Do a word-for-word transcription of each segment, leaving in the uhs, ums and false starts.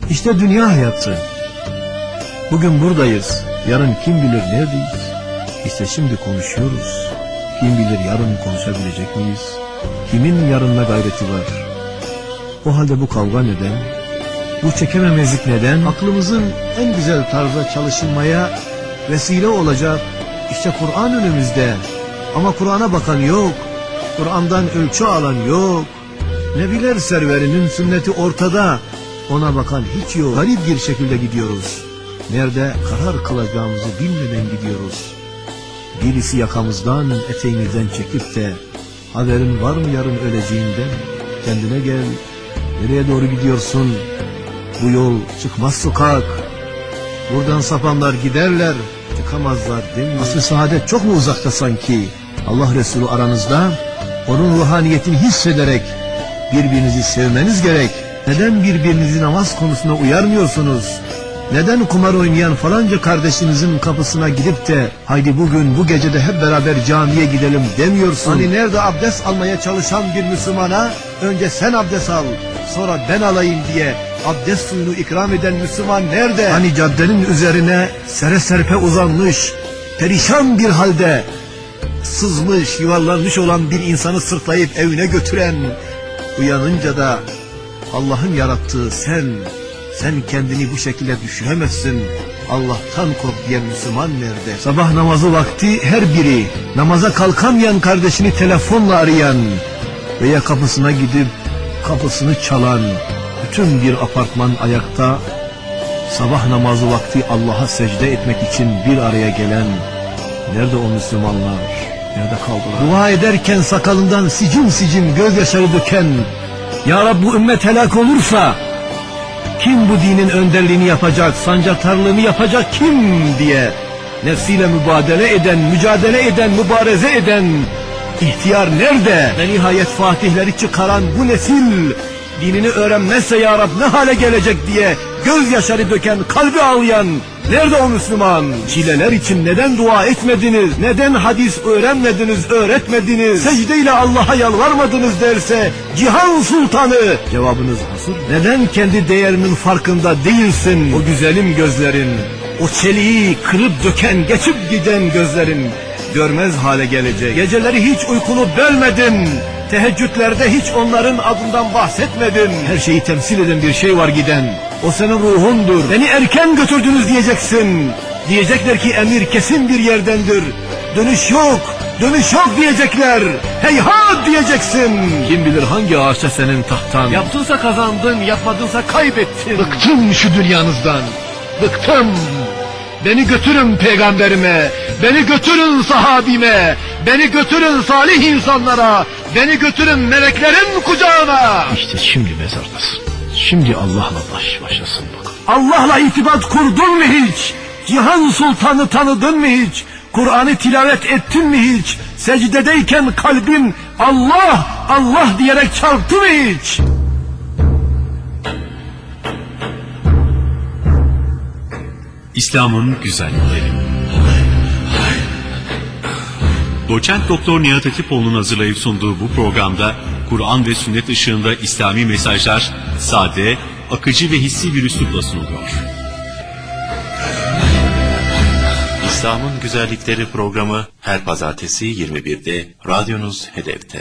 İşte dünya hayatı. Bugün buradayız, yarın kim bilir neredeyiz? İşte şimdi konuşuyoruz. Kim bilir yarın konuşabilecek miyiz? Kimin yarınına gayreti var? O halde bu kavga neden? Bu çekememezlik neden? Aklımızın en güzel tarzda çalışılmaya vesile olacak işte Kur'an önümüzde. Ama Kur'an'a bakan yok. Kur'an'dan ölçü alan yok. Nebiler serverinin sünneti ortada. Ona bakan hiç yok. Garip bir şekilde gidiyoruz. Nerede karar kılacağımızı bilmeden gidiyoruz. Birisi yakamızdan, eteğimizden çekip de haberin var mı yarın öleceğinden? Kendine gel. Nereye doğru gidiyorsun? Bu yol çıkmaz sokak. Buradan sapanlar giderler, çıkamazlar değil mi? Asıl saadet çok mu uzakta sanki? Allah Resulü aranızda, onun ruhaniyetini hissederek birbirinizi sevmeniz gerek. Neden birbirinizi namaz konusunda uyarmıyorsunuz? Neden kumar oynayan falanca kardeşinizin kapısına gidip de haydi bugün bu gecede hep beraber camiye gidelim demiyorsun? Hani nerede abdest almaya çalışan bir Müslümana önce sen abdest al, sonra ben alayım diye abdest suyunu ikram eden Müslüman nerede? Hani caddenin üzerine sere serpe uzanmış, perişan bir halde sızmış, yuvarlanmış olan bir insanı sırtlayıp evine götüren, uyanınca da Allah'ın yarattığı sen, sen kendini bu şekilde düşüremezsin, Allah'tan kork diyen Müslüman nerede? Sabah namazı vakti her biri namaza kalkamayan kardeşini telefonla arayan veya kapısına gidip kapısını çalan bütün bir apartman ayakta, sabah namazı vakti Allah'a secde etmek için bir araya gelen nerede o Müslümanlar? Nerede kaldılar? Dua ederken sakalından sicim sicim gözyaşları döken, ya Rabbi bu ümmet helak olursa kim bu dinin önderliğini yapacak, sancaktarlığını yapacak kim diye nefsiyle mübadele eden, mücadele eden, mübareze eden ihtiyar nerede? Ve nihayet fatihleri çıkaran bu nesil dinini öğrenmezse ya Rab ne hale gelecek diye gözyaşları döken, kalbi ağlayan nerede o Müslüman? Çileler için neden dua etmediniz? Neden hadis öğrenmediniz, öğretmediniz? Secdeyle Allah'a yalvarmadınız derse Cihan Sultanı cevabınız hazır. Neden kendi değerinin farkında değilsin? O güzelim gözlerin, o çeliği kırıp döken, geçip giden gözlerin görmez hale gelecek. Geceleri hiç uykunu bölmedin. Teheccüdlerde hiç onların adından bahsetmedin. Her şeyi temsil eden bir şey var giden. O senin ruhundur. Beni erken götürdünüz diyeceksin. Diyecekler ki emir kesin bir yerdendir. Dönüş yok, dönüş yok diyecekler. Heyhat diyeceksin. Kim bilir hangi ağaçta senin tahtan. Yaptınsa kazandın, yapmadınsa kaybettin. Bıktım şu dünyanızdan. Bıktım. Beni götürün peygamberime, beni götürün sahabime, beni götürün salih insanlara, beni götürün meleklerin kucağına. İşte şimdi mezardasın. Şimdi Allah'la baş başasın bakalım. Allah'la itibat kurdun mu hiç? Cihan Sultanı tanıdın mı hiç? Kur'an'ı tilavet ettin mi hiç? Secdedeyken kalbin Allah, Allah diyerek çarptı mı hiç? İslam'ın güzellikleri. Doçent Doktor Nihat Hatipoğlu'nun hazırlayıp sunduğu bu programda Kur'an ve sünnet ışığında İslami mesajlar sade, akıcı ve hissi bir üslupla sunuluyor. İslam'ın Güzellikleri programı her pazartesi yirmi birde radyonuz Hedef'te.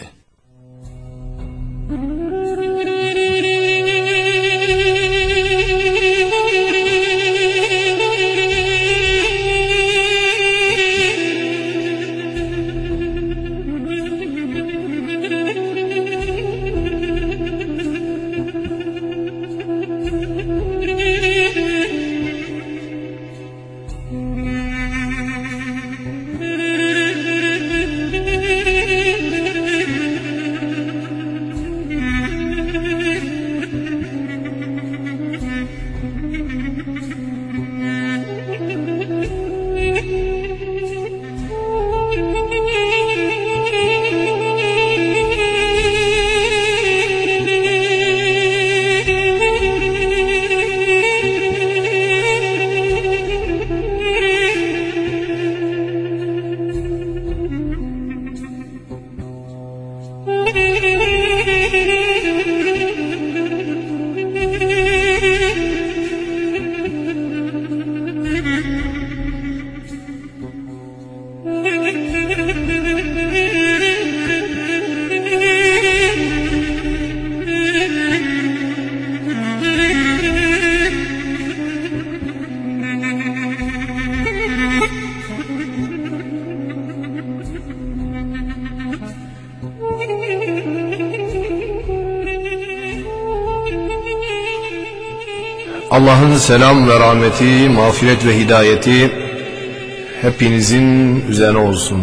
Allah'ın selam ve rahmeti, mağfiret ve hidayeti hepinizin üzerine olsun.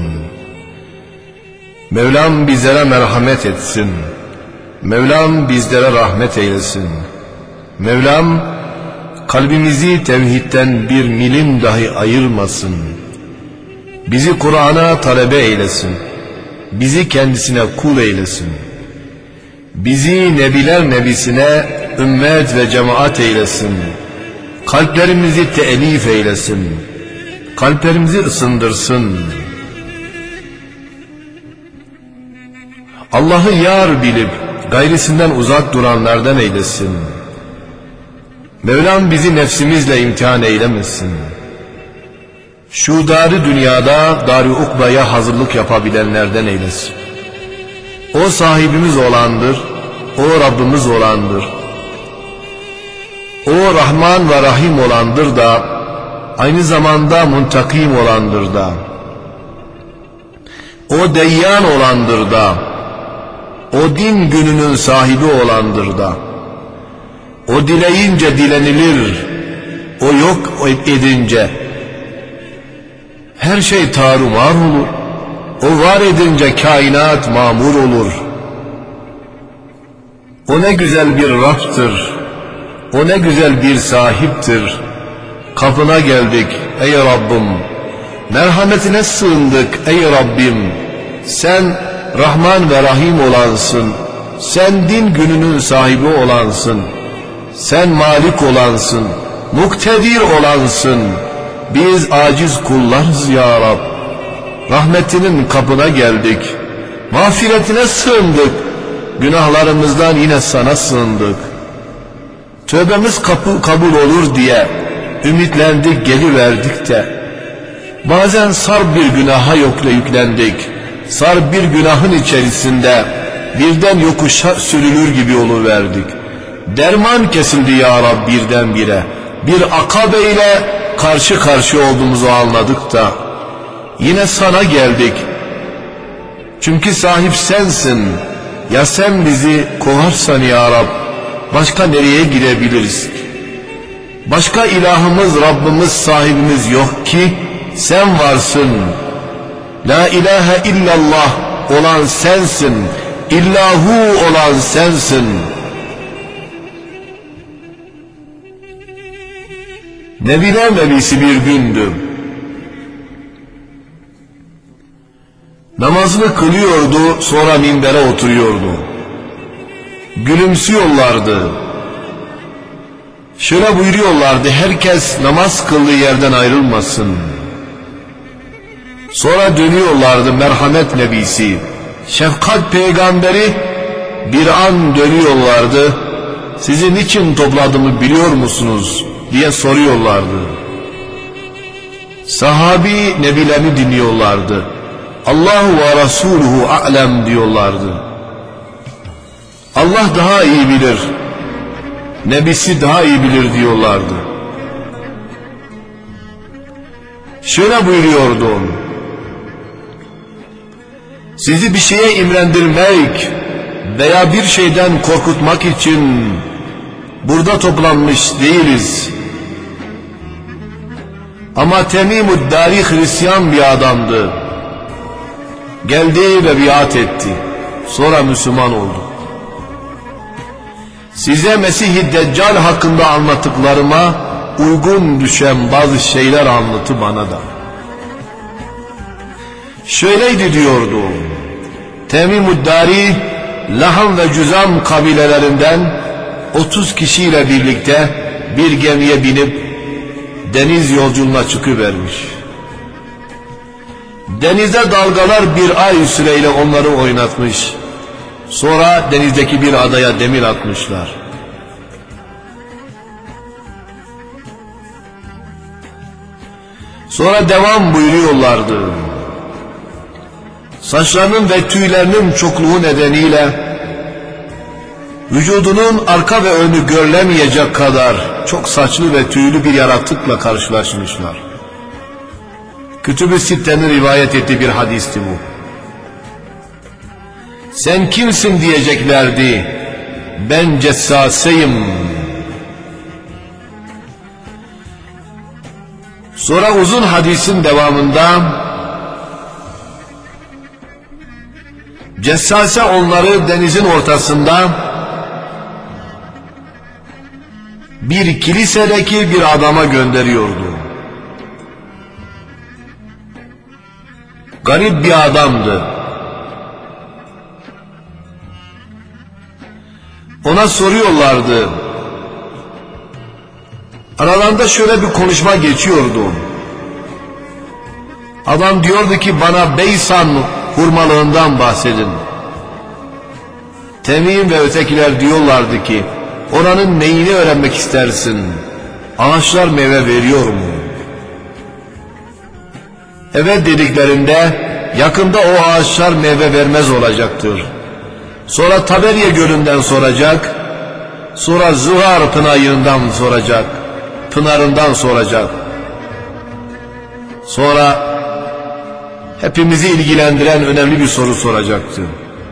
Mevlam bizlere merhamet etsin. Mevlam bizlere rahmet eylesin. Mevlam kalbimizi tevhidden bir milim dahi ayırmasın. Bizi Kur'an'a talebe eylesin. Bizi kendisine kul eylesin. Bizi nebiler nebisine ümmet ve cemaat eylesin. Kalplerimizi teelif eylesin. Kalplerimizi ısındırsın. Allah'ı yar bilip gayrisinden uzak duranlardan eylesin. Mevlam bizi nefsimizle imtihan eylemesin. Şu darı dünyada dar-ı ukbaya hazırlık yapabilenlerden eylesin. O sahibimiz olandır, o Rabbimiz olandır. O Rahman ve Rahim olandır da, aynı zamanda muntakim olandır da. O Deyyan olandır da, o din gününün sahibi olandır da. O dileyince dilenilir, o yok edince her şey tarumar olur. O var edince kainat mamur olur. O ne güzel bir Rab'tır, o ne güzel bir sahiptir. Kapına geldik ey Rabbim, merhametine sığındık ey Rabbim. Sen Rahman ve Rahim olansın, sen din gününün sahibi olansın, sen malik olansın, muktedir olansın. Biz aciz kullarız ya Rab. Rahmetinin kapına geldik, mağfiretine sığındık, günahlarımızdan yine sana sığındık. Tövbemiz kapı, kabul olur diye ümitlendik, geliverdik de bazen sarp bir günaha yokla yüklendik. Sarp bir günahın içerisinde birden yokuşa sürülür gibi oluverdik. Derman kesildi ya Rab birdenbire. Bir akabe ile karşı karşı olduğumuzu anladık da yine sana geldik. Çünkü sahip sensin. Ya sen bizi kovarsan ya Rab, başka nereye gidebiliriz? Başka ilahımız, Rabbimiz, sahibimiz yok ki sen varsın. La ilahe illallah olan sensin. İllahu olan sensin. Nebiler nebisi bir gündü. Namazını kılıyordu, sonra minbere oturuyordu. Gülümsüyorlardı. Şöyle buyuruyorlardı, herkes namaz kıldığı yerden ayrılmasın. Sonra dönüyorlardı merhamet nebisi, şefkat peygamberi, bir an dönüyorlardı. Sizi niçin topladığımı biliyor musunuz diye soruyorlardı. Sahabi nebilerini dinliyorlardı. Allahu ve Resuluhu a'lem diyorlardı. Allah daha iyi bilir, nebisi daha iyi bilir diyorlardı. Şöyle buyuruyordu: sizi bir şeye imrendirmek veya bir şeyden korkutmak için burada toplanmış değiliz. Ama Temim-ud Dari Hristiyan bir adamdı. Geldi ve biat etti. Sonra Müslüman oldu. Size Mesih-i Deccal hakkında anlattıklarıma uygun düşen bazı şeyler anlatı bana da. Şöyleydi diyordu. Temim-ud Dari, Laham ve Cüzam kabilelerinden otuz kişiyle birlikte bir gemiye binip deniz yolculuğuna çıkıvermiş. Denizde dalgalar bir ay süreyle onları oynatmış. Sonra denizdeki bir adaya demir atmışlar. Sonra devam buyuruyorlardı. Saçlarının ve tüylerinin çokluğu nedeniyle vücudunun arka ve önü görülemeyecek kadar çok saçlı ve tüylü bir yaratıkla karşılaşmışlar. Kütüb-ü Sitte'nin rivayet ettiği bir hadisti bu. Sen kimsin diyeceklerdi. Ben cessaseyim. Sonra uzun hadisin devamında Cessase onları denizin ortasında bir kilisedeki bir adama gönderiyordu. Garip bir adamdı. Ona soruyorlardı. Aralarında şöyle bir konuşma geçiyordu. Adam diyordu ki bana Beysan hurmalığından bahsedin. Temim ve ötekiler diyorlardı ki oranın neyini öğrenmek istersin? Ağaçlar meyve veriyor mu? Evet dediklerinde yakında o ağaçlar meyve vermez olacaktır. Sonra Taberiye Gölü'nden soracak, sonra Zıhar Pınarı'ndan soracak, Pınarı'ndan soracak. Sonra hepimizi ilgilendiren önemli bir soru soracaktı.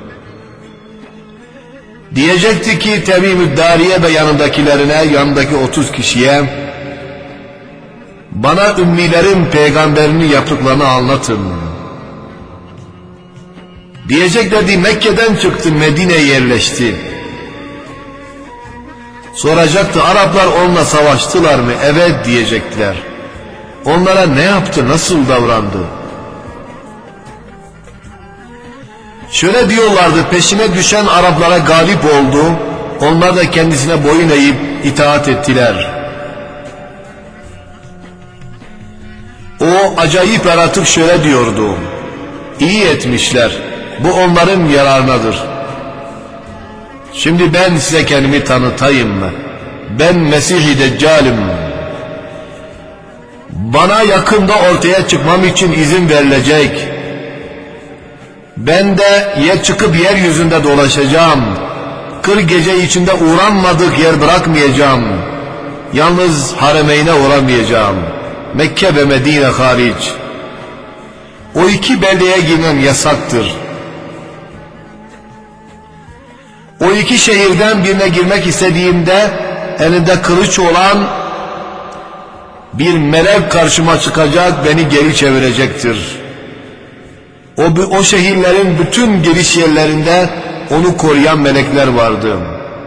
Diyecekti ki Temim-i Dariye ve yanındakilerine, yanındaki otuz kişiye bana ümmilerin peygamberinin yaptıklarını anlatın. Diyeceklerdi Mekke'den çıktı, Medine'ye yerleşti. Soracaktı Araplar onunla savaştılar mı? Evet diyecektiler. Onlara ne yaptı, nasıl davrandı? Şöyle diyorlardı, peşine düşen Araplara galip oldu, onlar da kendisine boyun eğip itaat ettiler. O acayip yaratık şöyle diyordu, iyi etmişler, bu onların yararınadır. Şimdi ben size kendimi tanıtayım mı? Ben Mesih-i Deccal'im. Bana yakında ortaya çıkmam için izin verilecek. Ben de ya çıkıp yeryüzünde dolaşacağım. Kırk gece içinde uğranmadık yer bırakmayacağım. Yalnız haremeyne uğramayacağım. Mekke ve Medine hariç. O iki beldeye girmem yasaktır. O iki şehirden birine girmek istediğimde elinde kılıç olan bir melek karşıma çıkacak, beni geri çevirecektir. O, o şehirlerin bütün giriş yerlerinde onu koruyan melekler vardı.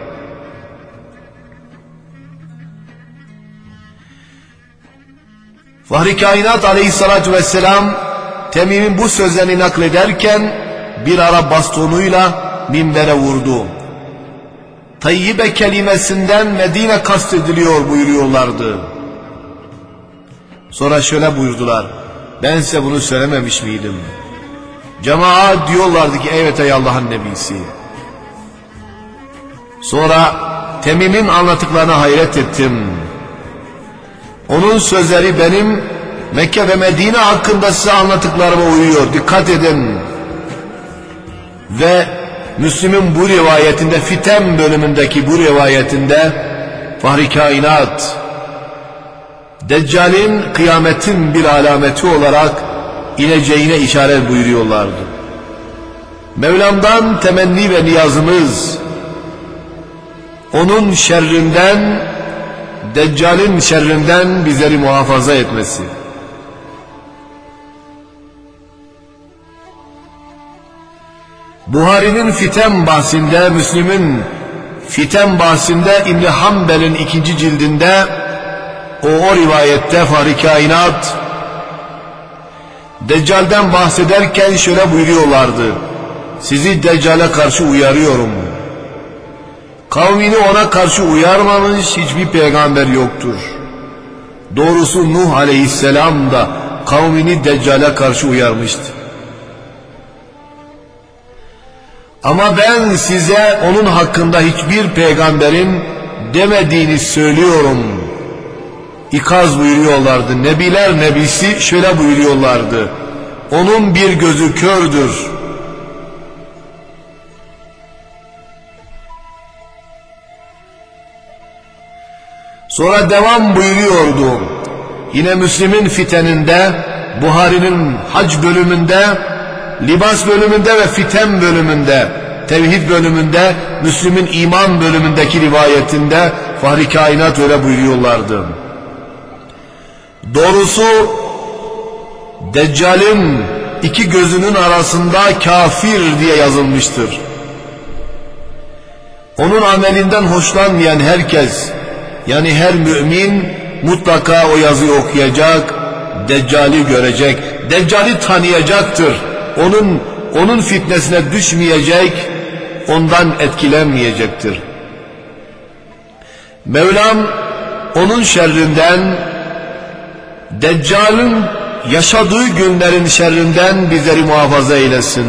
Fahri Kainat Aleyhisselatü Vesselam Temim'in bu sözlerini naklederken bir ara bastonuyla minbere vurdu. Tayyibe kelimesinden Medine kastediliyor buyuruyorlardı. Sonra şöyle buyurdular, ben size bunu söylememiş miydim? Cemaat diyorlardı ki evet ey Allah'ın nebisi. Sonra Temim'in anlattıklarına hayret ettim. Onun sözleri benim Mekke ve Medine hakkında size anlattıklarıma uyuyor, dikkat edin. Ve Müslim'in bu rivayetinde, Fitem bölümündeki bu rivayetinde Fahri Kainat Deccal'in kıyametin bir alameti olarak ineceğine işaret buyuruyorlardı. Mevlam'dan temenni ve niyazımız onun şerrinden, Deccal'in şerrinden bizleri muhafaza etmesi. Buhari'nin Fitem bahsinde, Müslim'in Fitem bahsinde, İbn-i Hanbel'in ikinci cildinde o, o rivayette Fahri Kainat Deccal'den bahsederken şöyle buyuruyorlardı, sizi Deccal'e karşı uyarıyorum. Kavmini ona karşı uyarmamış hiçbir peygamber yoktur. Doğrusu Nuh aleyhisselam da kavmini Deccal'e karşı uyarmıştı. Ama ben size onun hakkında hiçbir peygamberin demediğini söylüyorum. İkaz buyuruyorlardı. Nebiler nebisi şöyle buyuruyorlardı, onun bir gözü kördür. Sonra devam buyuruyordu. Yine Müslim'in Fiteninde, Buhari'nin Hac bölümünde, Libas bölümünde ve Fitem bölümünde, Tevhid bölümünde, Müslim'in İman bölümündeki rivayetinde Fahri Kainat öyle buyuruyorlardı. Doğrusu Deccal'in iki gözünün arasında kafir diye yazılmıştır. Onun amelinden hoşlanmayan herkes, yani her mümin mutlaka o yazıyı okuyacak, Deccal'i görecek, Deccal'i tanıyacaktır. Onun onun fitnesine düşmeyecek, ondan etkilenmeyecektir. Mevlam onun şerrinden, Deccal'in yaşadığı günlerin şerrinden bizleri muhafaza eylesin.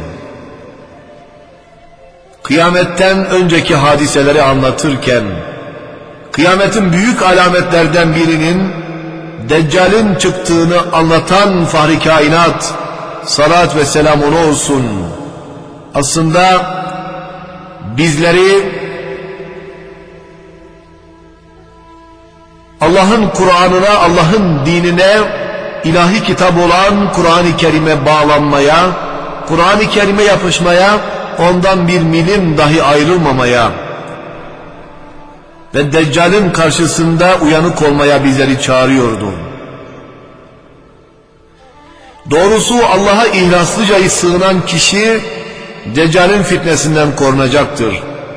Kıyametten önceki hadiseleri anlatırken, kıyametin büyük alametlerden birinin Deccal'in çıktığını anlatan Fahri Kainat, salat ve selam ona olsun, aslında bizleri Allah'ın Kur'an'ına, Allah'ın dinine, ilahi kitap olan Kur'an-ı Kerim'e bağlanmaya, Kur'an-ı Kerim'e yapışmaya, ondan bir milim dahi ayrılmamaya ve Deccal'in karşısında uyanık olmaya bizleri çağırıyordu. Doğrusu Allah'a ihlaslıca sığınan kişi Deccal'in fitnesinden korunacaktır.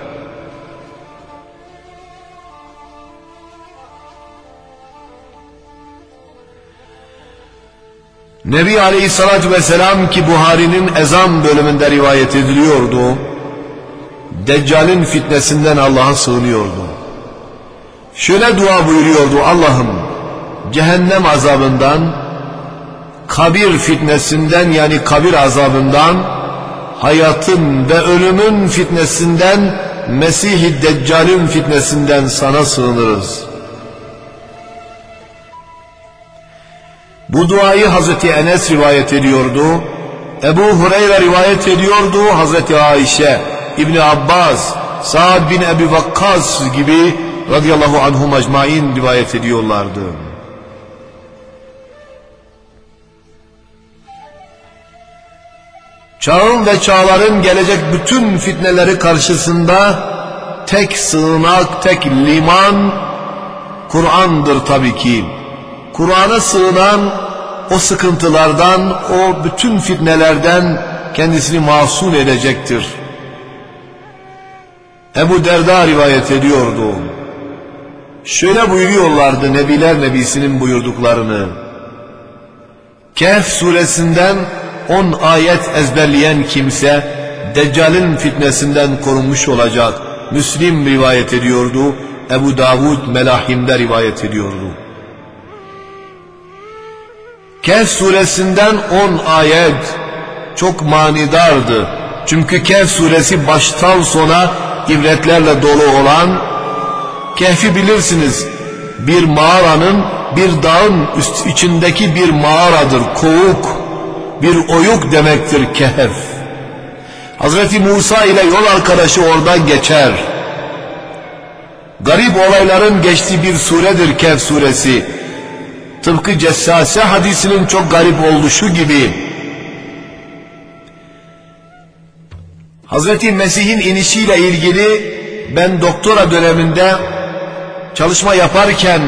Nebi Aleyhisselatü Vesselam ki Buhari'nin ezan bölümünde rivayet ediliyordu, Deccal'in fitnesinden Allah'a sığınıyordu. Şöyle dua buyuruyordu: Allah'ım cehennem azabından, kabir fitnesinden yani kabir azabından, hayatın ve ölümün fitnesinden, Mesih-i Deccal'in fitnesinden sana sığınırız. Bu duayı Hazreti Enes rivayet ediyordu, Ebu Hureyre rivayet ediyordu, Hazreti Ayşe, İbni Abbas, Sa'd bin Ebi Vakkas gibi radıyallahu anhum ecmaîn rivayet ediyorlardı. Çağın ve çağların gelecek bütün fitneleri karşısında tek sığınak, tek liman Kur'an'dır tabii ki. Kur'an'a sığınan o sıkıntılardan, o bütün fitnelerden kendisini masum edecektir. Ebu Derda rivayet ediyordu. Şöyle buyuruyorlardı Nebiler Nebisi'nin buyurduklarını. Kehf suresinden on ayet ezberleyen kimse Deccal'in fitnesinden korunmuş olacak. Müslim rivayet ediyordu. Ebu Davud Melahim'de rivayet ediyordu. Kehf suresinden on ayet çok manidardı. Çünkü Kehf suresi baştan sona ibretlerle dolu olan, Kehf'i bilirsiniz, bir mağaranın, bir dağın üst içindeki bir mağaradır, kovuk, bir oyuk demektir Kehf. Hazreti Musa ile yol arkadaşı oradan geçer. Garip olayların geçtiği bir suredir Kehf suresi. Tıpkı Cessase hadisinin çok garip oluşu gibi. Hazreti Mesih'in inişiyle ilgili ben doktora döneminde çalışma yaparken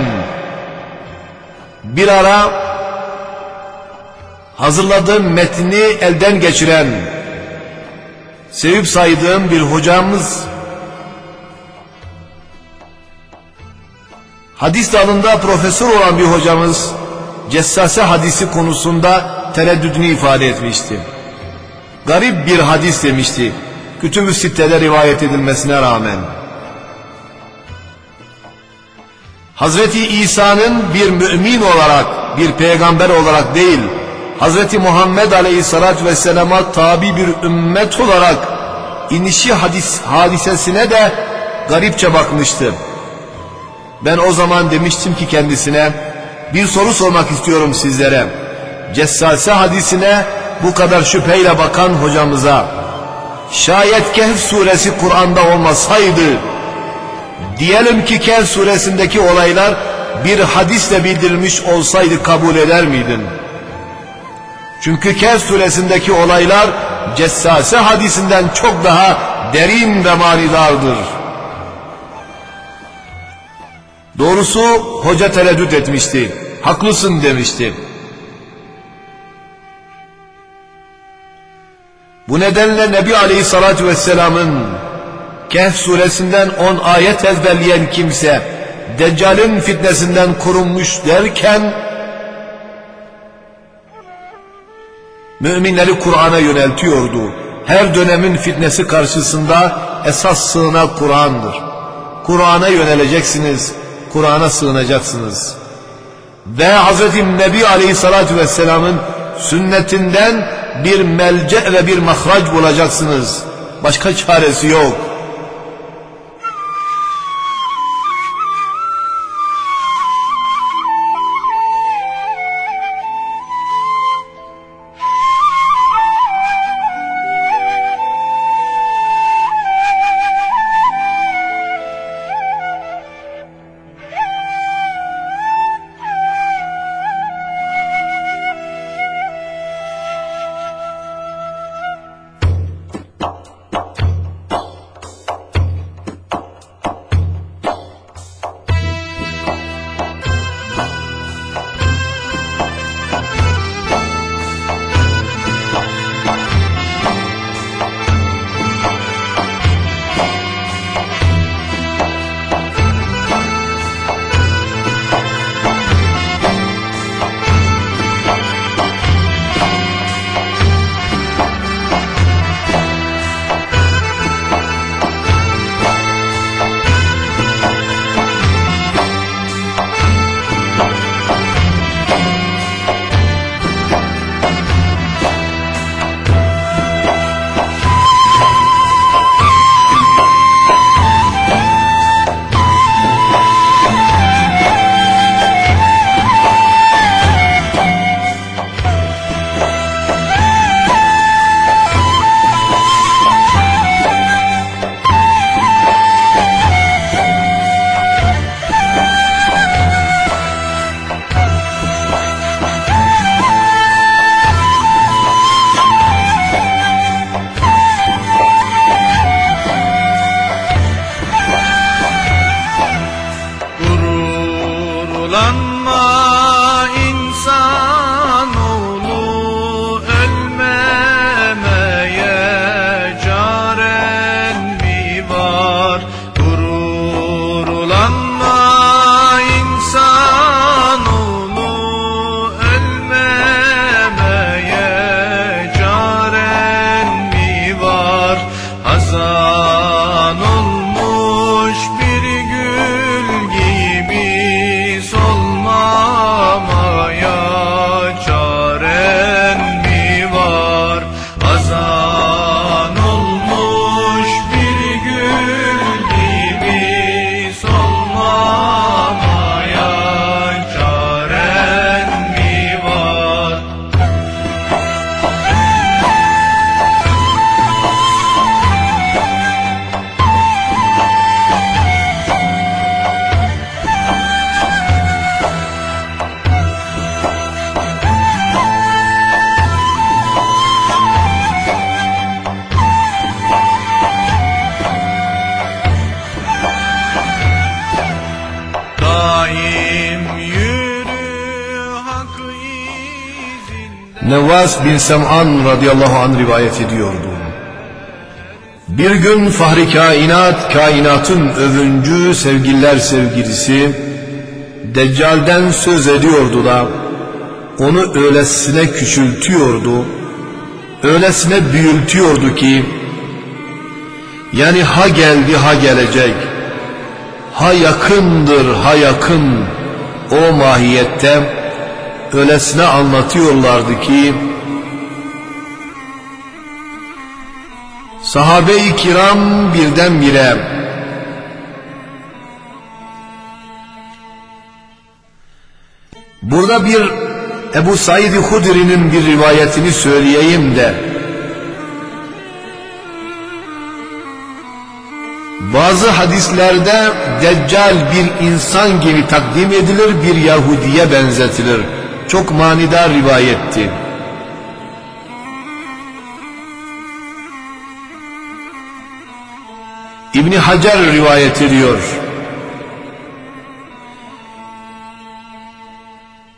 bir ara hazırladığım metni elden geçiren, sevip saydığım bir hocamız, hadis dalında profesör olan bir hocamız, Cessase hadisi konusunda tereddüdünü ifade etmişti. Garip bir hadis demişti, Kütüb-ü Sitte'de rivayet edilmesine rağmen. Hazreti İsa'nın bir mümin olarak, bir peygamber olarak değil, Hazreti Muhammed Aleyhisselatü Vesselam'a tabi bir ümmet olarak inişi hadis, hadisesine de garipçe bakmıştı. Ben o zaman demiştim ki kendisine, bir soru sormak istiyorum sizlere. Cessase hadisine bu kadar şüpheyle bakan hocamıza, şayet Kehf suresi Kur'an'da olmasaydı, diyelim ki Kehf suresindeki olaylar bir hadisle bildirilmiş olsaydı kabul eder miydin? Çünkü Kehf suresindeki olaylar Cessase hadisinden çok daha derin ve manidardır. Doğrusu hoca tereddüt etmişti. haklısın demişti. Bu nedenle Nebi Aleyhisselatü Vesselam'ın Kehf suresinden on ayet ezberleyen kimse Deccal'in fitnesinden korunmuş derken müminleri Kur'an'a yöneltiyordu. Her dönemin fitnesi karşısında esas sığınak Kur'an'dır. Kur'an'a yöneleceksiniz, Kur'an'a sığınacaksınız. Ve Hz. Nebi Aleyhisselatü Vesselam'ın sünnetinden bir melce ve bir mahraç bulacaksınız. Başka çaresi yok. Nevvas bin Sem'an radıyallahu anh rivayet ediyordu. Bir gün Fahri Kainat, kainatın övüncü sevgililer sevgilisi Deccal'den söz ediyordu da onu öylesine küçültüyordu, öylesine büyültüyordu ki yani ha geldi ha gelecek, ha yakındır ha yakın o mahiyette öylesine anlatıyorlardı ki sahabe-i kiram birdenbire burada bir Ebu Said Hudri'nin bir rivayetini söyleyeyim de bazı hadislerde Deccal bir insan gibi takdim edilir, bir Yahudiye benzetilir. Çok manidar rivayetti. İbn Hacer rivayet ediyor.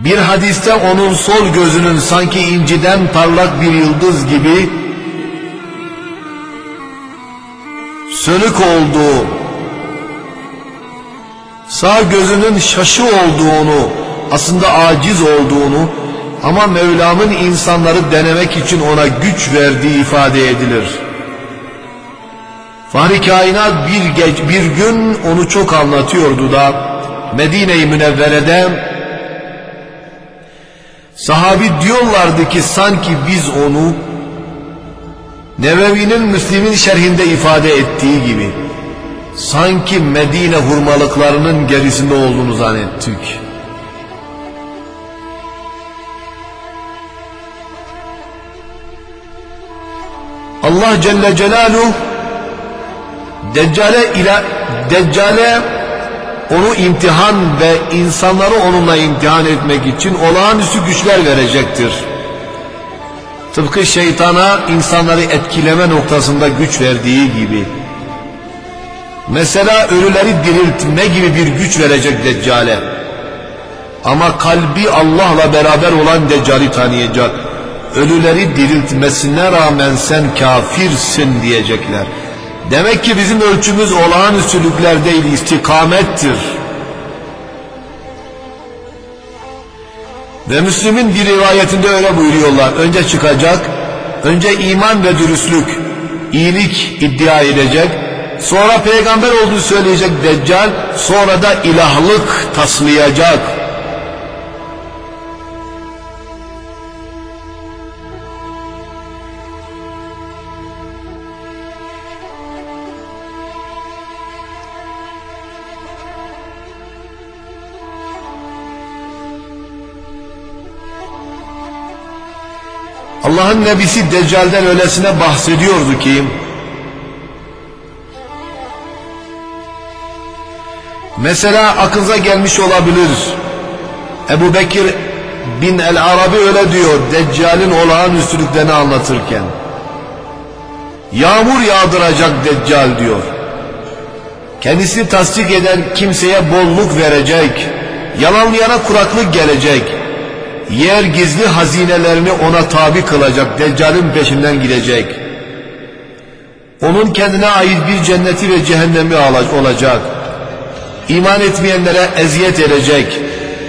Bir hadiste onun sol gözünün sanki inciden parlak bir yıldız gibi sönük olduğu, sağ gözünün şaşı olduğunu, aslında aciz olduğunu ama Mevlam'ın insanları denemek için ona güç verdiği ifade edilir. Fahri Kainat bir, geç, bir gün onu çok anlatıyordu da Medine-i Münevvere'de sahabi diyorlardı ki sanki biz onu Nevevi'nin Müslim'in şerhinde ifade ettiği gibi sanki Medine hurmalıklarının gerisinde olduğunu zannettik. Allah Celle Celaluhu Deccale ile Deccale onu imtihan ve insanları onunla imtihan etmek için olağanüstü güçler verecektir. Tıpkı şeytana insanları etkileme noktasında güç verdiği gibi. Mesela ölüleri diriltme gibi bir güç verecek Deccale. Ama kalbi Allah'la beraber olan Deccal'i tanıyacak. Ölüleri diriltmesine rağmen sen kafirsin diyecekler. Demek ki bizim ölçümüz olağanüstülükler değil, istikamettir. Ve Müslim'in bir rivayetinde öyle buyuruyorlar. Önce çıkacak, önce iman ve dürüstlük, iyilik iddia edecek, sonra peygamber olduğunu söyleyecek Deccal, sonra da ilahlık taslayacak. Allah'ın Nebisi Deccal'den öylesine bahsediyordu ki mesela aklınıza gelmiş olabilir, Ebu Bekir bin el-Arabi öyle diyor Deccal'in olağanüstülüklerini anlatırken, yağmur yağdıracak Deccal diyor, kendisini tasdik eden kimseye bolluk verecek, yalanlayana kuraklık gelecek, yer gizli hazinelerini ona tabi kılacak, Deccal'in peşinden gidecek. Onun kendine ait bir cenneti ve cehennemi olacak. İman etmeyenlere eziyet edecek.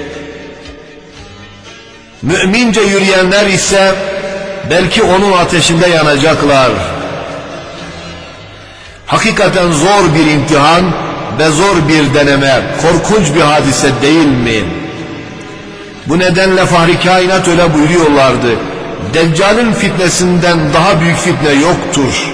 Mümince yürüyenler ise belki onun ateşinde yanacaklar. Hakikaten zor bir imtihan ve zor bir deneme, korkunç bir hadise değil mi? Bu nedenle Fahri Kainat öyle buyuruyorlardı. Deccal'in fitnesinden daha büyük fitne yoktur.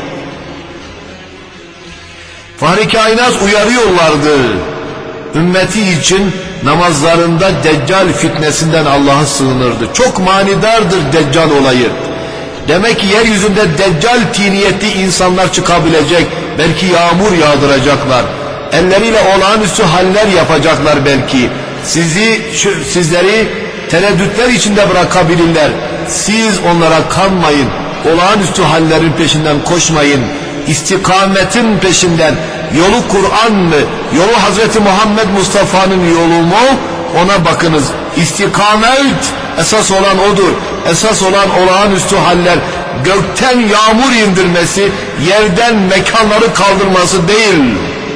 Fahri Kainat uyarıyorlardı. Ümmeti için namazlarında Deccal fitnesinden Allah'a sığınırdı. Çok manidardır Deccal olayı. Demek ki yeryüzünde Deccal tiniyetli insanlar çıkabilecek. Belki yağmur yağdıracaklar. Elleriyle olağanüstü haller yapacaklar belki. Sizi, şu, sizleri tereddütler içinde bırakabilirler. Siz onlara kanmayın. Olağanüstü hallerin peşinden koşmayın. İstikametin peşinden. Yolu Kur'an mı? Yolu Hazreti Muhammed Mustafa'nın yolu mu? Ona bakınız. İstikamet esas olan odur. Esas olan olağanüstü haller. Gökten yağmur indirmesi, yerden mekanları kaldırması değil.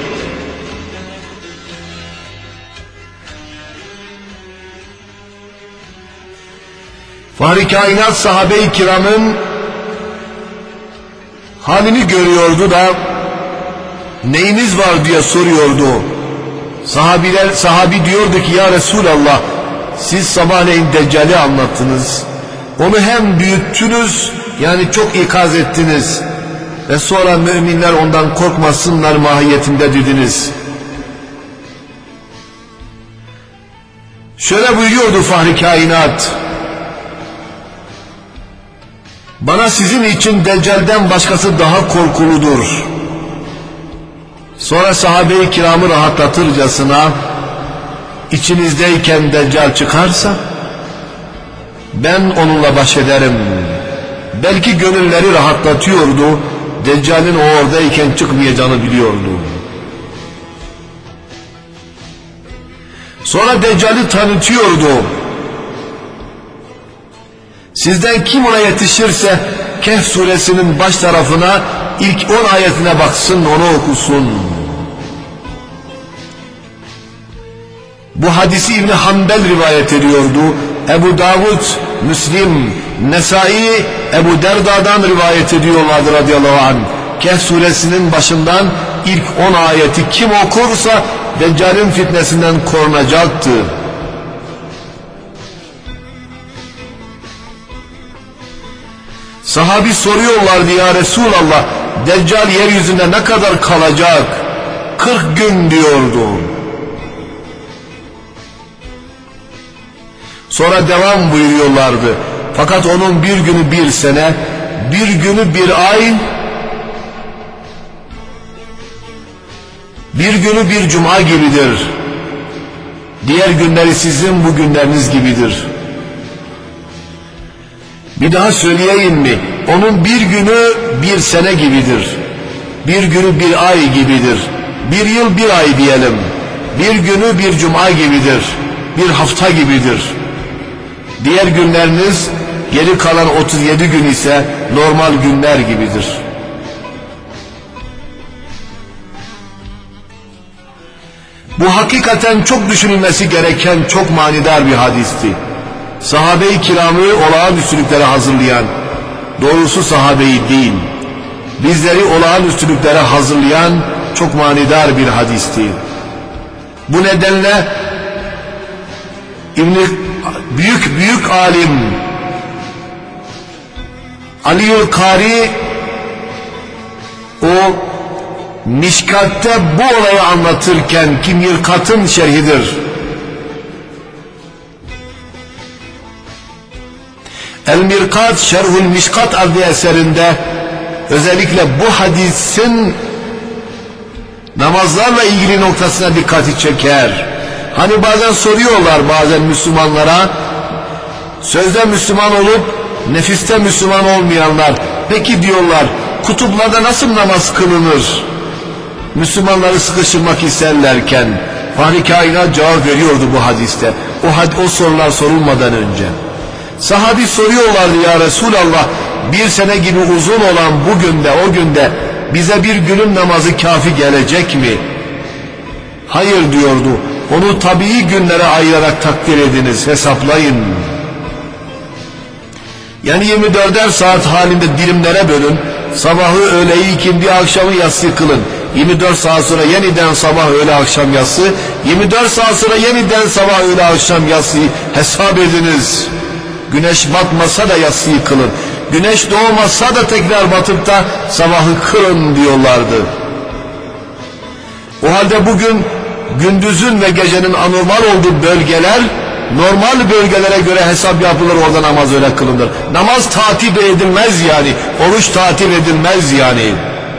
Fahri Kainat sahabe-i kiramın halini görüyordu da neyiniz var diye soruyordu. Sahabiler, sahabi diyordu ki ya Resulallah siz sabahleyin Deccal'i anlattınız. Onu hem büyüttünüz yani çok ikaz ettiniz ve sonra müminler ondan korkmasınlar mahiyetinde dediniz. Şöyle buyuruyordu Fahri Kainat. Bana sizin için Deccal'den başkası daha korkuludur. Sonra sahabe-i kiramı rahatlatırcasına içinizdeyken Deccal çıkarsa ben onunla baş ederim. Belki gönülleri rahatlatıyordu. Deccal'in o oradayken çıkmayacağını biliyordu. Sonra Deccal'i tanıtıyordu. Sizden kim ona yetişirse Kehf suresinin baş tarafına ilk on ayetine baksın, onu okusun. Bu hadisi İbn Hanbel rivayet ediyordu. Ebu Davud, Müslim, Nesai, Ebu Derda'dan rivayet ediyorlardı radıyallahu anh. Kehf suresinin başından ilk on ayeti kim okursa Deccal'in fitnesinden korunacaktı. Sahabi soruyorlardı, ya Resulallah, Deccal yeryüzünde ne kadar kalacak? kırk gün diyordu. Sonra devam buyuruyorlardı. Fakat onun bir günü bir sene, bir günü bir ay, bir günü bir cuma gibidir. Diğer günleri sizin bu günleriniz gibidir. Bir daha söyleyeyim mi? Onun bir günü bir sene gibidir. Bir günü bir ay gibidir. Bir yıl bir ay diyelim. Bir günü bir cuma gibidir. Bir hafta gibidir. Diğer günleriniz, geri kalan otuz yedi gün ise normal günler gibidir. Bu hakikaten çok düşünülmesi gereken çok manidar bir hadisti. Sahabe-i kiramı olağanüstülüklere hazırlayan, doğrusu sahabeyi değil, bizleri olağanüstülüklere hazırlayan çok manidar bir hadisti. Bu nedenle İbn-i büyük büyük alim Aliül Kari o Mişkat'ta bu olayı anlatırken, ki Mirkat'ın şerhidir, El-Mirkat Şerhül Mişkat adlı eserinde özellikle bu hadisin namazlarla ilgili noktasına dikkati çeker. Hani bazen soruyorlar bazen Müslümanlara, sözde Müslüman olup nefiste Müslüman olmayanlar, peki diyorlar, kutuplarda nasıl namaz kılınır? Müslümanları sıkıştırmak isterlerken Fahri Kainat cevap veriyordu bu hadiste. O, had o sorular sorulmadan önce. Sahabi soruyorlardı, ya Resulallah, bir sene gibi uzun olan bu günde, o günde bize bir günün namazı kafi gelecek mi? Hayır diyordu. Onu tabii günlere ayırarak takdir ediniz, hesaplayın. Yani yirmi dörder saat halinde dilimlere bölün. Sabahı, öğleyi, ikindi, akşamı, yatsı kılın. yirmi dört saat sonra yeniden sabah, öğle, akşam, yatsı. yirmi dört saat sonra yeniden sabah, öğle, akşam, yatsı hesap ediniz. Güneş batmasa da yatsıyı kılın. Güneş doğmasa da tekrar batıp da sabahı kılın diyorlardı. O halde bugün gündüzün ve gecenin anormal olduğu bölgeler, normal bölgelere göre hesap yapılır, orada namaz öyle kılınır. Namaz tatip edilmez yani, oruç tatip edilmez yani.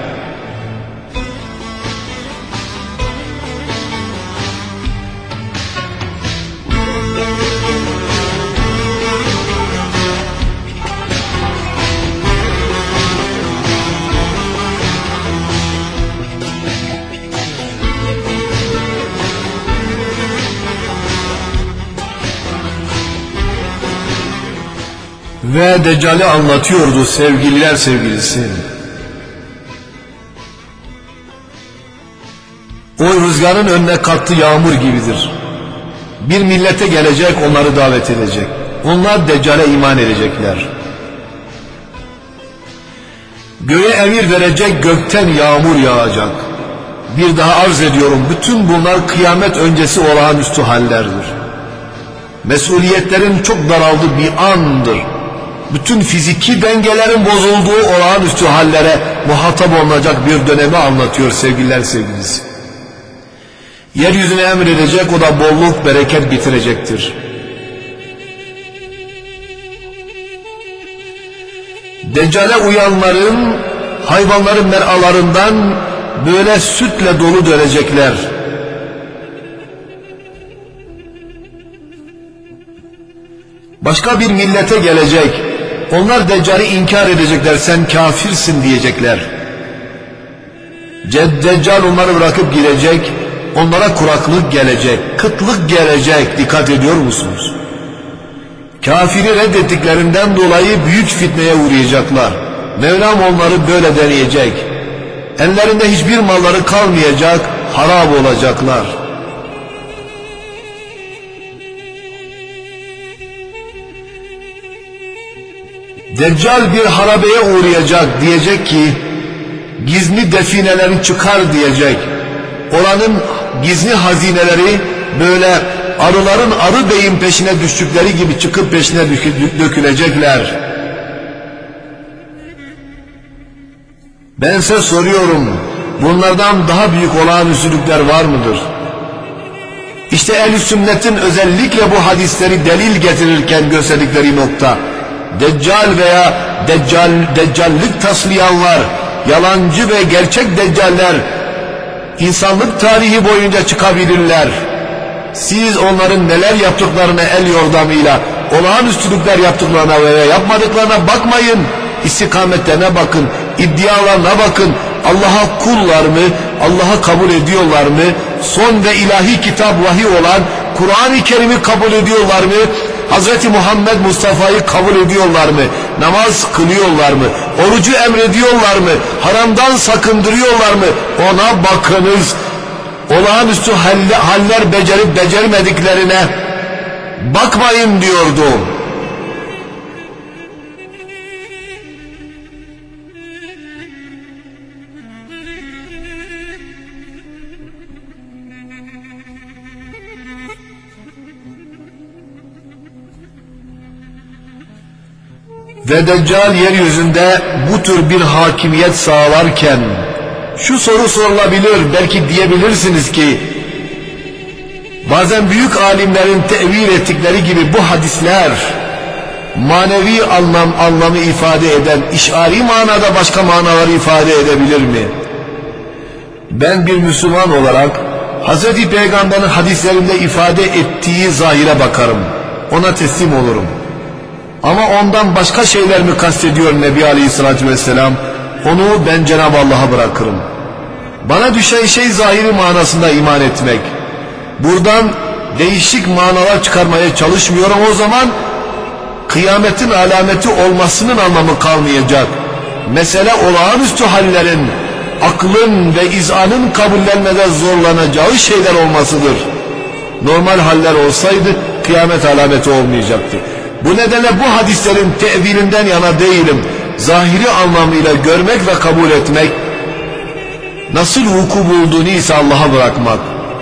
Ve Deccal'i anlatıyordu sevgililer sevgilisi. O rüzgarın önüne kattığı yağmur gibidir. Bir millete gelecek, onları davet edecek. Onlar Deccal'e iman edecekler. Göğe emir verecek, gökten yağmur yağacak. Bir daha arz ediyorum, bütün bunlar kıyamet öncesi olağanüstü hallerdir. Mesuliyetlerin çok daraldığı bir andır. Bütün fiziki dengelerin bozulduğu olağanüstü hallere muhatap olunacak bir dönemi anlatıyor sevgililer sevgilisi. Yeryüzüne emredecek, o da bolluk, bereket getirecektir. Deccale uyanların, hayvanların meralarından böyle sütle dolu dönecekler. Başka bir millete gelecek. Onlar Deccal'i inkar edecekler, sen kafirsin diyecekler. Deccal onları bırakıp gidecek, onlara kuraklık gelecek, kıtlık gelecek. Dikkat ediyor musunuz? Kafiri reddettiklerinden dolayı büyük fitneye uğrayacaklar. Mevlam onları böyle deneyecek. Ellerinde hiçbir malları kalmayacak, harap olacaklar. Deccal bir harabeye uğrayacak, diyecek ki gizli defineleri çıkar diyecek. Oranın gizli hazineleri böyle arıların arı beyin peşine düştükleri gibi çıkıp peşine dökülecekler. Ben size soruyorum, bunlardan daha büyük olağanüstülükler var mıdır? İşte ehl-i sünnetin özellikle bu hadisleri delil getirirken gösterdikleri nokta, Deccal veya deccal, deccallik taslayanlar, yalancı ve gerçek deccaller insanlık tarihi boyunca çıkabilirler. Siz onların neler yaptıklarına el yordamıyla, olağanüstülükler yaptıklarına veya yapmadıklarına bakmayın. İstikametlerine bakın, iddialarına bakın. Allah'a kullar mı? Allah'a kabul ediyorlar mı? Son ve ilahi kitap vahiy olan Kur'an-ı Kerim'i kabul ediyorlar mı? Hazreti Muhammed Mustafa'yı kabul ediyorlar mı? Namaz kılıyorlar mı? Orucu emrediyorlar mı? Haramdan sakındırıyorlar mı? Ona bakınız. Olağanüstü haller becerip becermediklerine bakmayın diyordu. Ve Deccal yeryüzünde bu tür bir hakimiyet sağlarken şu soru sorulabilir, belki diyebilirsiniz ki bazen büyük alimlerin tevil ettikleri gibi bu hadisler manevi anlam anlamı ifade eden, işari manada başka manaları ifade edebilir mi? Ben bir Müslüman olarak Hazreti Peygamber'in hadislerinde ifade ettiği zahire bakarım, ona teslim olurum. Ama ondan başka şeyler mi kastediyor Nebi Aleyhisselatü Vesselam? Onu ben Cenab-ı Allah'a bırakırım. Bana düşen şey zahiri manasında iman etmek. Buradan değişik manalar çıkarmaya çalışmıyorum. O zaman kıyametin alameti olmasının anlamı kalmayacak. Mesele olağanüstü hallerin, aklın ve izanın kabullenmede zorlanacağı şeyler olmasıdır. Normal haller olsaydı kıyamet alameti olmayacaktı. Bu nedenle bu hadislerin tevilinden yana değilim. Zahiri anlamıyla görmek ve kabul etmek, nasıl vuku bulduğunu ise Allah'a bırakmak.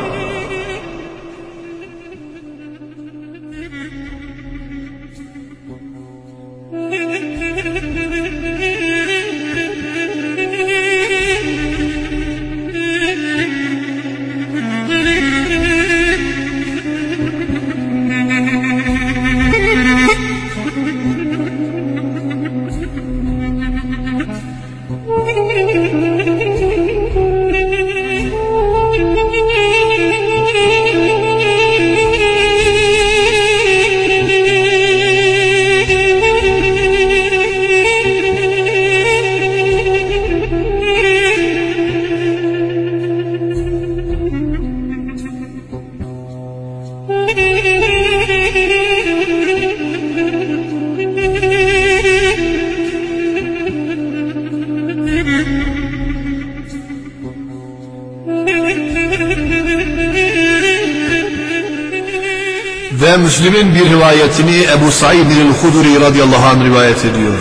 Ve Müslim'in bir rivayetini Ebu Said el-Hudri radıyallahu anh rivayet ediyor.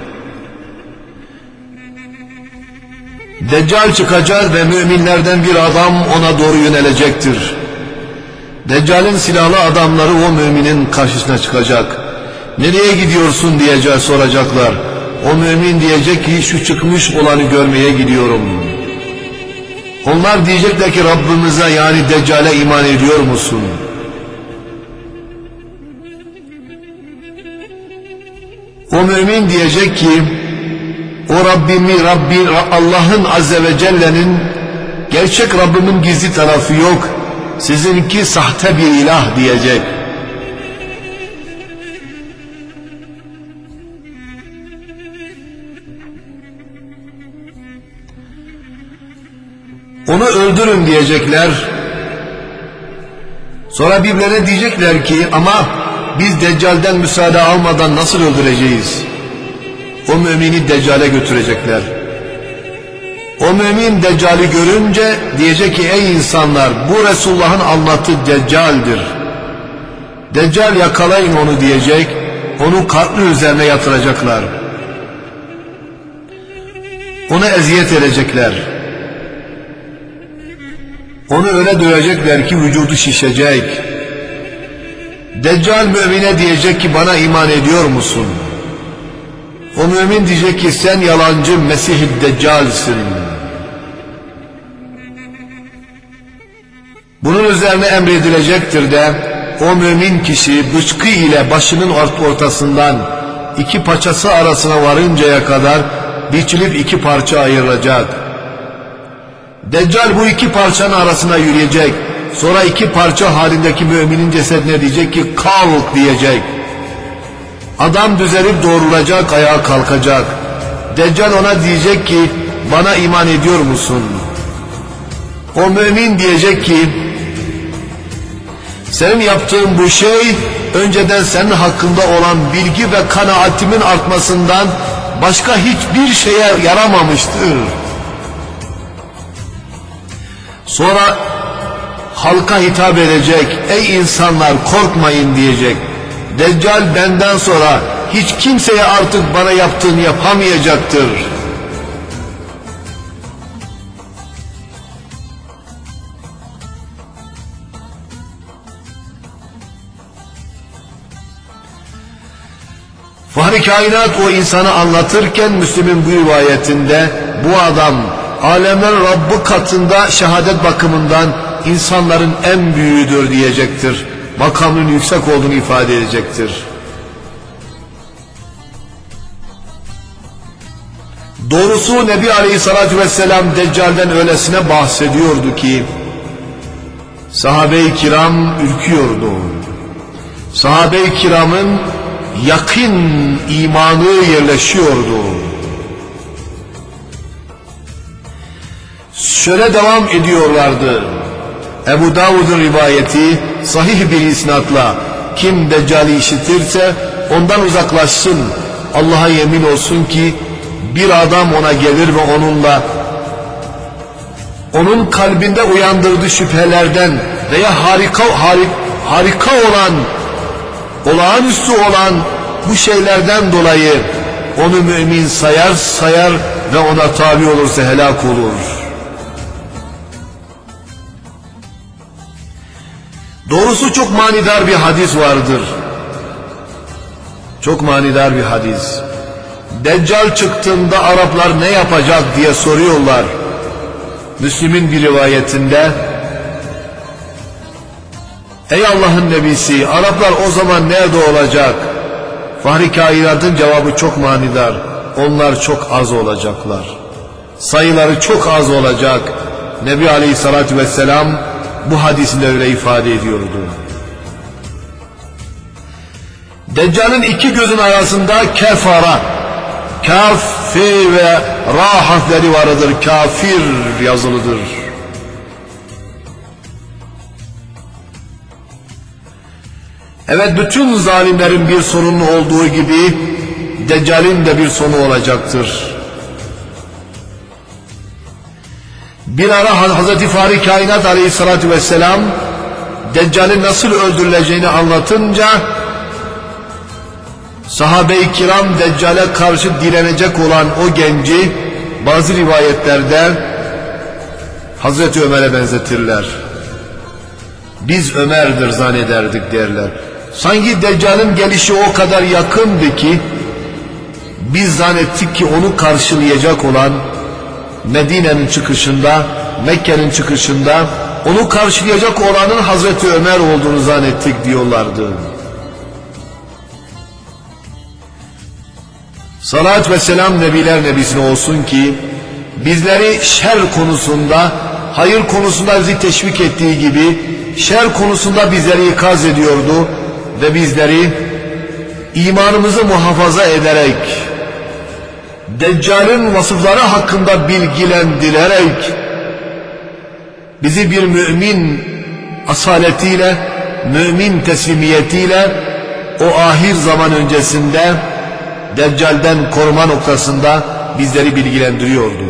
Deccal çıkacak ve müminlerden bir adam ona doğru yönelecektir. Deccal'in silahlı adamları o müminin karşısına çıkacak. Nereye gidiyorsun diye soracaklar. O mümin diyecek ki şu çıkmış olanı görmeye gidiyorum. Onlar diyecekler ki Rabbimize yani Deccal'e iman ediyor musun? O mümin diyecek ki o Rabbimi, Rabbi, Allah'ın Azze ve Celle'nin gerçek Rabbimin gizli tarafı yok. Sizinki sahte bir ilah diyecek. Onu öldürün diyecekler. Sonra birbirlerine diyecekler ki ama biz Deccal'den müsaade almadan nasıl öldüreceğiz? O mümini Deccal'e götürecekler. O mümin Deccal'i görünce diyecek ki ey insanlar, bu Resulullah'ın anlattığı Deccal'dir. Deccal yakalayın onu diyecek, onu karnı üzerine yatıracaklar. Ona eziyet edecekler. Onu öyle dövecekler ki vücudu şişecek. Deccal mümine diyecek ki bana iman ediyor musun? O mümin diyecek ki sen yalancı Mesih-i Deccal'sin. Bunun üzerine emredilecektir de o mümin kişi bıçkı ile başının ortasından iki paçası arasına varıncaya kadar biçilip iki parça ayrılacak. Deccal bu iki parçanın arasına yürüyecek. Sonra iki parça halindeki müminin cesedine diyecek ki kalk diyecek. Adam düzelip doğrulacak, ayağa kalkacak. Deccal ona diyecek ki bana iman ediyor musun? O mümin diyecek ki senin yaptığın bu şey önceden senin hakkında olan bilgi ve kanaatimin artmasından başka hiçbir şeye yaramamıştır. Sonra halka hitap edecek, ey insanlar korkmayın diyecek. Deccal benden sonra hiç kimseye artık bana yaptığını yapamayacaktır. Fahri kainat o insanı anlatırken Müslim'in bu rivayetinde bu adam alemler Rabbi katında şehadet bakımından insanların en büyüğüdür diyecektir. Makamının yüksek olduğunu ifade edecektir. Doğrusu Nebi Aleyhisselatü Vesselam Deccal'den öylesine bahsediyordu ki sahabe-i kiram ürküyordu. Sahabe-i kiramın yakın imanı yerleşiyordu. Şöyle devam ediyorlardı. Ebu Davud'un rivayeti sahih bir isnatla kim Deccal'i işitirse ondan uzaklaşsın. Allah'a yemin olsun ki bir adam ona gelir ve onunla onun kalbinde uyandırdığı şüphelerden veya harika harik, harika olan olağanüstü olan bu şeylerden dolayı onu mümin sayar sayar ve ona tabi olursa helak olur. Doğrusu çok manidar bir hadis vardır. Çok manidar bir hadis. Deccal çıktığında Araplar ne yapacak diye soruyorlar. Müslim'in bir rivayetinde ey Allah'ın nebisi, Araplar o zaman nerede olacak? Fahri kainatın cevabı çok manidar. Onlar çok az olacaklar. Sayıları çok az olacak. Nebi Aleyhisselatü Vesselam bu hadisinde öyle ifade ediyordu. Deccal'in iki gözün arasında kefara, kaf, fe ve ra harfleri vardır. Kafir yazılıdır. Evet, bütün zalimlerin bir sonunun olduğu gibi Deccal'in de bir sonu olacaktır. Bir ara Hazreti Fahri Kainat Aleyhisselatü Vesselam Deccal'in nasıl öldürüleceğini anlatınca sahabe-i kiram Deccal'e karşı direnecek olan o genci bazı rivayetlerde Hazreti Ömer'e benzetirler. Biz Ömer'dir zannederdik derler. Sanki Deccal'in gelişi o kadar yakındı ki biz zannettik ki onu karşılayacak olan Medine'nin çıkışında, Mekke'nin çıkışında onu karşılayacak olanın Hazreti Ömer olduğunu zannettik diyorlardı. Salat ve selam Nebiler Nebisine olsun ki bizleri şer konusunda, hayır konusunda bizi teşvik ettiği gibi şer konusunda bizleri ikaz ediyordu ve bizleri imanımızı muhafaza ederek Deccal'in vasıfları hakkında bilgilendirerek bizi bir mümin asaletiyle, mümin teslimiyetiyle o ahir zaman öncesinde Deccal'den koruma noktasında bizleri bilgilendiriyordu.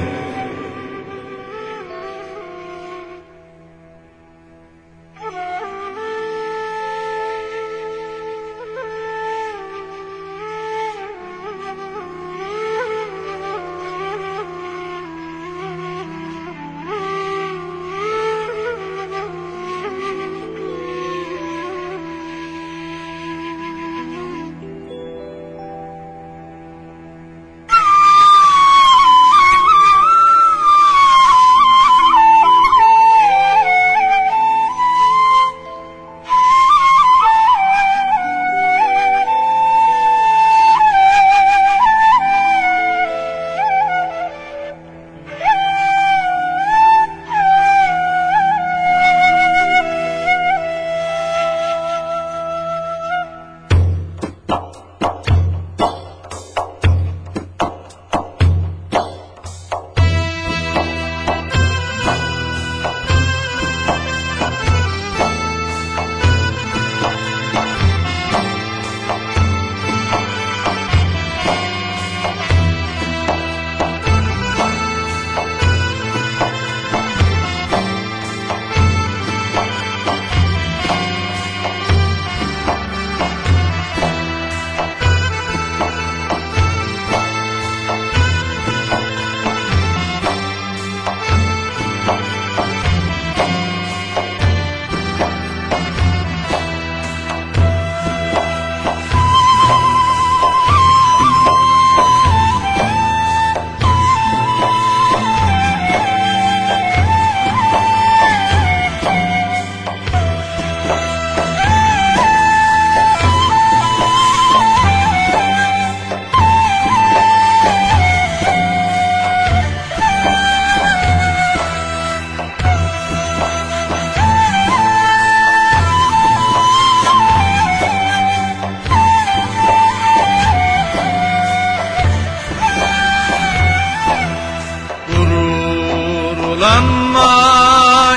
Gururlanma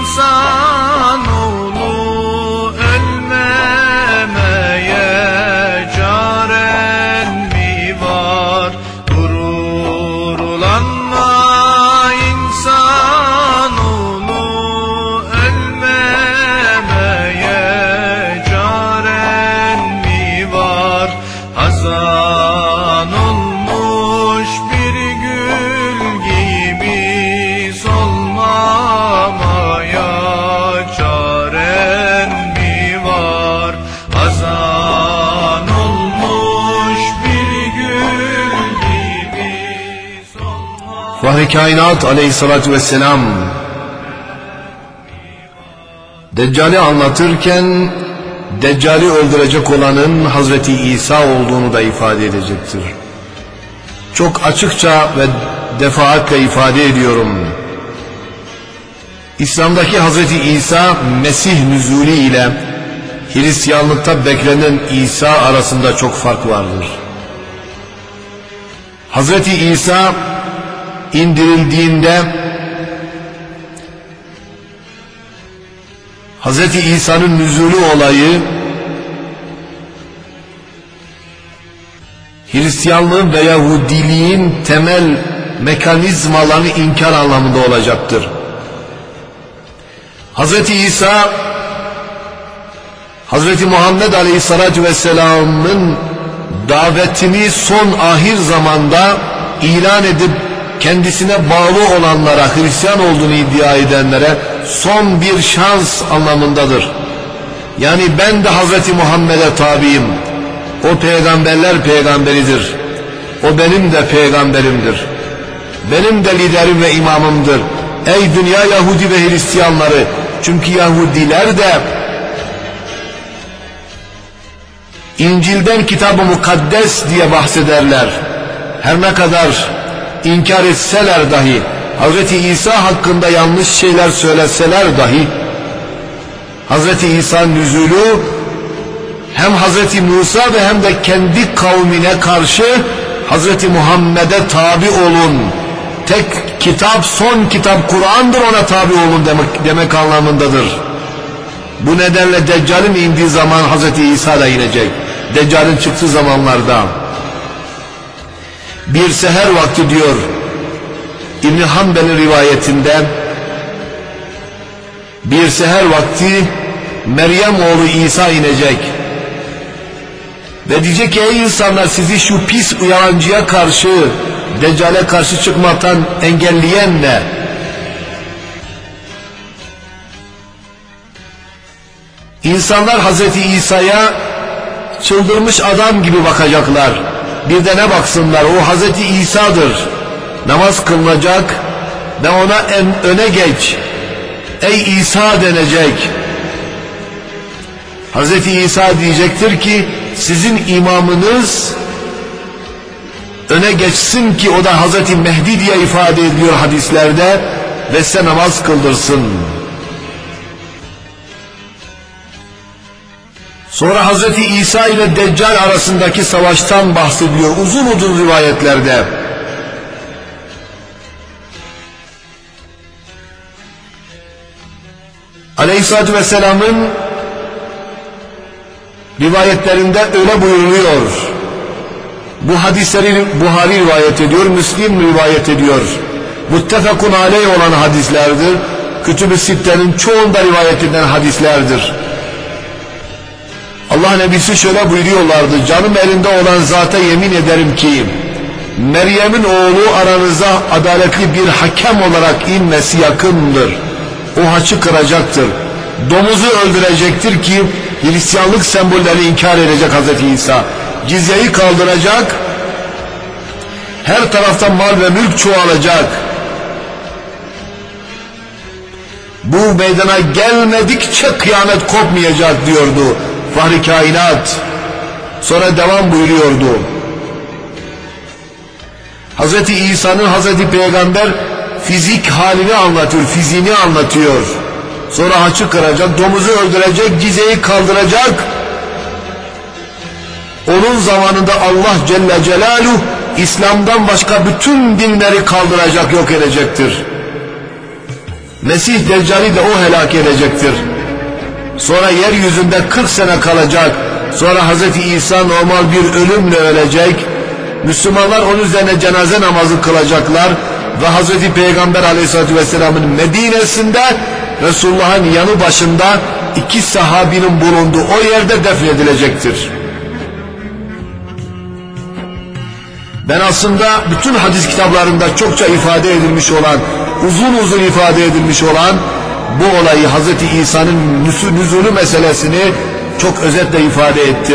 insanoğlu, ölmemeye çaren mi var? Gururlanma insanoğlu, ölmemeye çaren mi var? Hazan olmuş bir gül gibi solmamaya çaren mi var? Hazan olmuş bir gül gibi solmamaya. Fahri Kainat aleyhissalatü vesselam Deccal'i anlatırken Deccal'i öldürecek olanın Hazreti İsa olduğunu da ifade edecektir. Çok açıkça ve defaatle ifade ediyorum. İslam'daki Hazreti İsa Mesih nüzulü ile Hristiyanlıkta beklenen İsa arasında çok fark vardır. Hazreti İsa indirildiğinde Hazreti İsa'nın nüzulü olayı Hristiyanlığın ve Yahudiliğin temel mekanizmalarını inkar anlamında olacaktır. Hazreti İsa Hazreti Muhammed Aleyhisselatü Vesselam'ın davetini son ahir zamanda ilan edip kendisine bağlı olanlara, Hristiyan olduğunu iddia edenlere son bir şans anlamındadır. Yani ben de Hazreti Muhammed'e tabiyim. O peygamberler peygamberidir. O benim de peygamberimdir. Benim de liderim ve imamımdır. Ey dünya Yahudi ve Hristiyanları! Çünkü Yahudiler de İncil'den Kitab-ı Mukaddes diye bahsederler. Her ne kadar inkar etseler dahi, Hazreti İsa hakkında yanlış şeyler söyleseler dahi, Hazreti İsa nüzulü hem Hazreti Musa ve hem de kendi kavmine karşı Hazreti Muhammed'e tabi olun. Tek kitap, son kitap Kur'an'dır, ona tabi olun demek, demek anlamındadır. Bu nedenle Deccal'in indiği zaman Hazreti İsa da inecek. Deccal'in çıktığı zamanlarda. Bir seher vakti diyor İbn Hanbel'in rivayetinde, bir seher vakti Meryem oğlu İsa inecek ve diyecek ki ey insanlar, sizi şu pis uyarancıya karşı, Deccal'e karşı çıkmaktan engelleyen ne? İnsanlar Hazreti İsa'ya çıldırmış adam gibi bakacaklar. Bir de ne baksınlar, o Hazreti İsa'dır. Namaz kılınacak ve ona en öne geç, ey İsa denecek. Hazreti İsa diyecektir ki sizin imamınız öne geçsin ki o da Hazreti Mehdi diye ifade ediliyor hadislerde ve size namaz kıldırsın. Sonra Hazreti İsa ile Deccal arasındaki savaştan bahsediliyor uzun uzun rivayetlerde. Aleyhisselatü Vesselam'ın rivayetlerinde öyle buyuruluyor. Bu hadisleri Buhari rivayet ediyor, Müslim rivayet ediyor. Muttefakun aleyh olan hadislerdir. Kütüb-i Sitte'nin çoğunda rivayet edilen hadislerdir. Allah Nebisi şöyle buyuruyorlardı: canım elinde olan zata yemin ederim ki Meryem'in oğlu aranıza adaletli bir hakem olarak inmesi yakındır. O haçı kıracaktır. Domuzu öldürecektir ki Hristiyanlık sembollerini inkar edecek Hazreti İsa. Cizyeyi kaldıracak. Her taraftan mal ve mülk çoğalacak. Bu meydana gelmedikçe kıyamet kopmayacak diyordu Fahri Kainat. Sonra devam buyuruyordu. Hazreti İsa'nın, Hazreti Peygamber fizik halini anlatıyor, fiziğini anlatıyor. Sonra haçı kıracak, domuzu öldürecek, cizeyi kaldıracak. Onun zamanında Allah Celle Celaluhu İslam'dan başka bütün dinleri kaldıracak, yok edecektir. Mesih Deccal'i de o helak edecektir. Sonra yeryüzünde kırk sene kalacak. Sonra Hazreti İsa normal bir ölümle ölecek. Müslümanlar onun üzerine cenaze namazı kılacaklar. Ve Hazreti Peygamber Aleyhisselatü Vesselam'ın Medine'sinde Resulullah'ın yanı başında iki sahabinin bulunduğu o yerde defnedilecektir. Ben aslında bütün hadis kitaplarında çokça ifade edilmiş olan, uzun uzun ifade edilmiş olan bu olayı, Hazreti İsa'nın nüzulü meselesini çok özetle ifade ettim.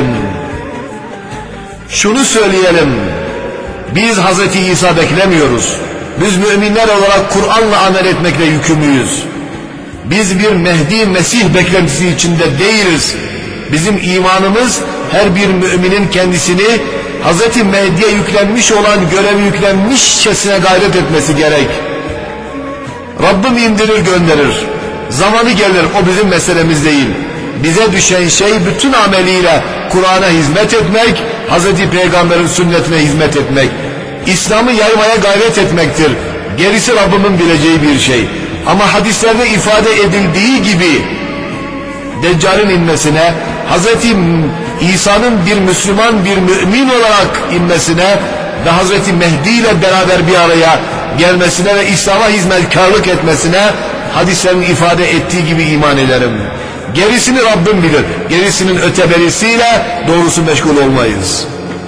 Şunu söyleyelim, biz Hazreti İsa beklemiyoruz. Biz müminler olarak Kur'an'la amel etmekle yükümlüyüz. Biz bir Mehdi Mesih beklentisi içinde değiliz. Bizim imanımız her bir müminin kendisini Hazreti Mehdi'ye yüklenmiş olan görevi yüklenmişçesine gayret etmesi gerek. Rabbim indirir gönderir. Zamanı gelir, o bizim meselemiz değil. Bize düşen şey bütün ameliyle Kur'an'a hizmet etmek, Hazreti Peygamber'in sünnetine hizmet etmek. İslam'ı yaymaya gayret etmektir. Gerisi Rabbimin bileceği bir şey. Ama hadislerde ifade edildiği gibi Deccal'in inmesine, Hazreti İsa'nın bir Müslüman, bir mümin olarak inmesine ve Hazreti Mehdi ile beraber bir araya gelmesine ve İslam'a hizmetkarlık etmesine hadislerin ifade ettiği gibi iman ederim. Gerisini Rabbim bilir. Gerisinin öteberisiyle doğrusu meşgul olmayız.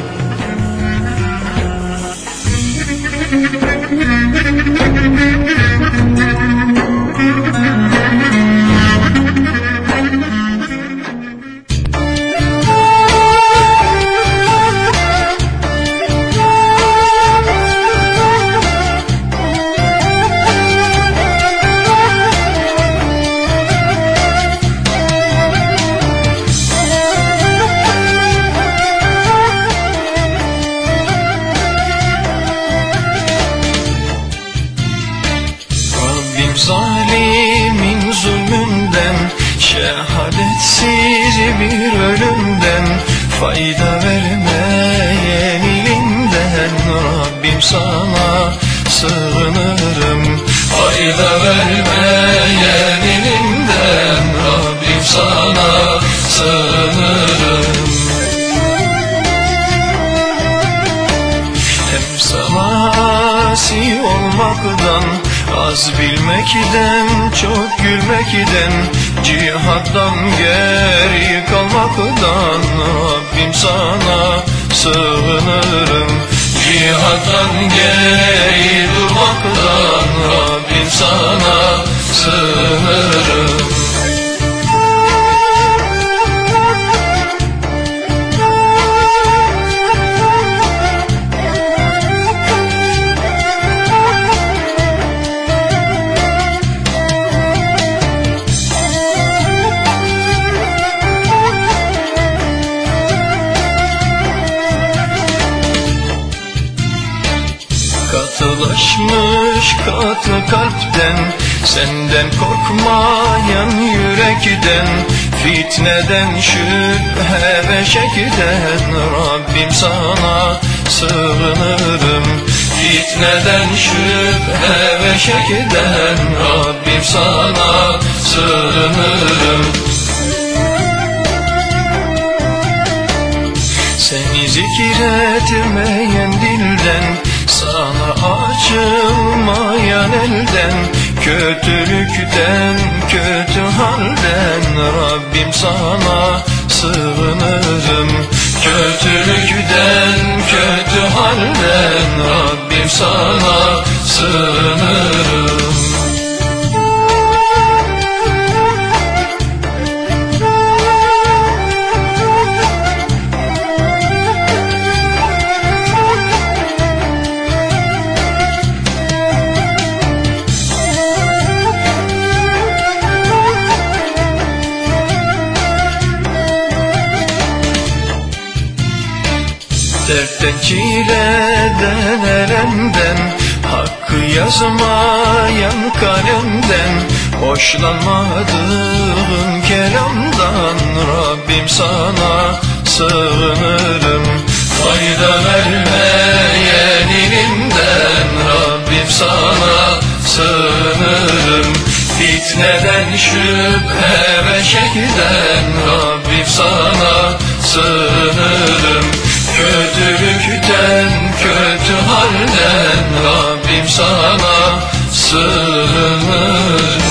Zalimin zulmünden, şehadetsiz bir ölümden, fayda vermeyen ilimden Rabbim sana sığınırım. Fayda vermeyen ilimden Rabbim sana sığınırım. Az bilmekten, çok gülmekten, cihattan geri kalmaktan Rabbim sana sığınırım. Cihattan geri durmaktan Rabbim sana sığınırım. Katılaşmış katı kalpten, senden korkmayan yürekten, fitneden, şüphe ve şekten Rabbim sana sığınırım. Fitneden, şüphe ve şekten Rabbim sana sığınırım. Seni zikretmeyen dilden, sana açılmayan elden, kötülükten, kötü halden Rabbim sana sığınırım. Kötülükten, kötü halden Rabbim sana sığınırım. Dertten, çileden, elemden, hakkı yazmayan kalemden, hoşlanmadığın kelamdan Rabbim sana sığınırım. Fayda vermeyen ilimden Rabbim sana sığınırım. Fitneden, şüphe ve şekden Rabbim sana sığınırım. Kötülükten, kötü halden Rabbim sana sığınırım.